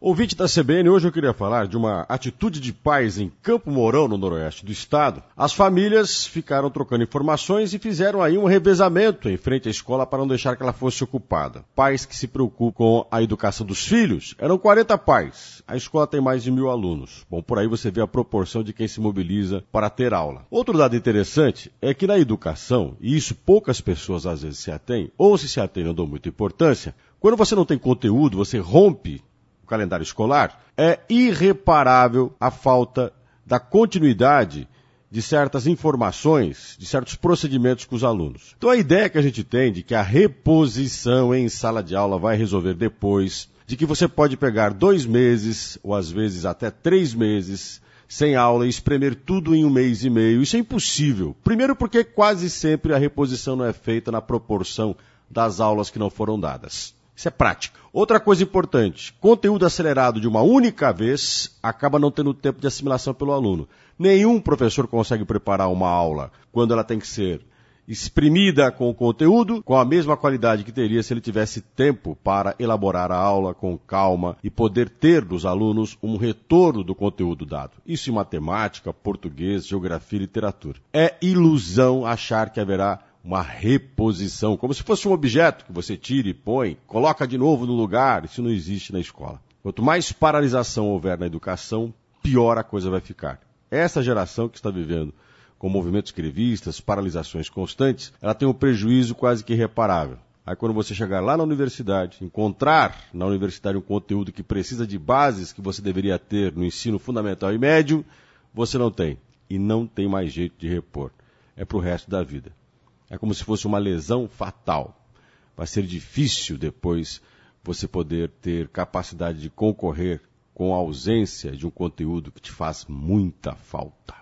Ouvinte da CBN, hoje eu queria falar de uma atitude de pais em Campo Mourão, no noroeste do estado. As famílias ficaram trocando informações e fizeram aí um revezamento em frente à escola para não deixar que ela fosse ocupada. Pais que se preocupam com a educação dos filhos. Eram 40 pais. A escola tem mais de 1.000 alunos. Bom, por aí você vê a proporção de quem se mobiliza para ter aula. Outro dado interessante é que na educação, e isso poucas pessoas às vezes se atêm, ou se atêm não dão muita importância, quando você não tem conteúdo, você rompe calendário escolar, é irreparável a falta da continuidade de certas informações, de certos procedimentos com os alunos. Então a ideia que a gente tem de que a reposição em sala de aula vai resolver depois, de que você pode pegar 2 meses, ou às vezes até 3 meses, sem aula e espremer tudo em 1 mês e meio, isso é impossível. Primeiro porque quase sempre a reposição não é feita na proporção das aulas que não foram dadas. Isso é prática. Outra coisa importante, conteúdo acelerado de uma única vez acaba não tendo tempo de assimilação pelo aluno. Nenhum professor consegue preparar uma aula quando ela tem que ser exprimida com o conteúdo, com a mesma qualidade que teria se ele tivesse tempo para elaborar a aula com calma e poder ter dos alunos um retorno do conteúdo dado. Isso em matemática, português, geografia e literatura. É ilusão achar que haverá uma reposição, como se fosse um objeto que você tira e põe, coloca de novo no lugar. Isso não existe na escola. Quanto mais paralisação houver na educação, pior a coisa vai ficar. Essa geração que está vivendo com movimentos grevistas, paralisações constantes, ela tem um prejuízo quase que irreparável. Aí quando você chegar lá na universidade, encontrar na universidade um conteúdo que precisa de bases que você deveria ter no ensino fundamental e médio, você não tem. E não tem mais jeito de repor. É para o resto da vida. É como se fosse uma lesão fatal. Vai ser difícil depois você poder ter capacidade de concorrer com a ausência de um conteúdo que te faz muita falta.